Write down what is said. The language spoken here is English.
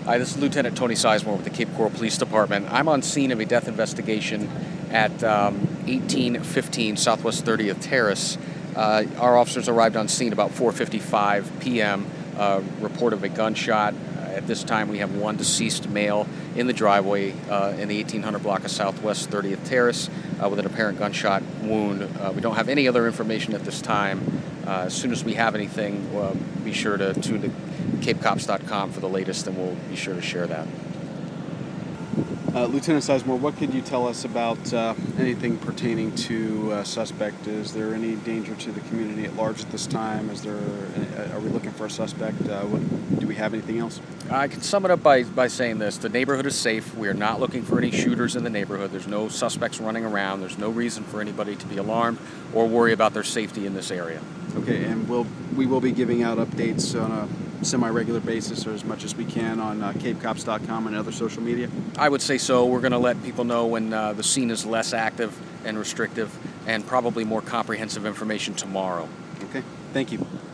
Hi, this is Lieutenant Tony Sizemore with the Cape Coral Police Department. I'm on scene of a death investigation at 1815 Southwest 30th Terrace. Our officers arrived on scene about 4:55 p.m. Report of a gunshot. At this time, we have one deceased male in the driveway in the 1800 block of Southwest 30th Terrace with an apparent gunshot wound. We don't have any other information at this time. As soon as we have anything, be sure to tune to capecops.com for the latest, and we'll be sure to share that. Lieutenant Sizemore, what could you tell us about anything pertaining to a suspect? Is there any danger to the community at large at this time? Are we looking for a suspect? Do we have anything else? I can sum it up by saying this. The neighborhood is safe. We are not looking for any shooters in the neighborhood. There's no suspects running around. There's no reason for anybody to be alarmed or worry about their safety in this area. Okay, and we will be giving out updates on a semi-regular basis, or as much as we can, on capecops.com and other social media? I would say so. We're going to let people know when the scene is less active and restrictive, and probably more comprehensive information tomorrow. Okay, thank you.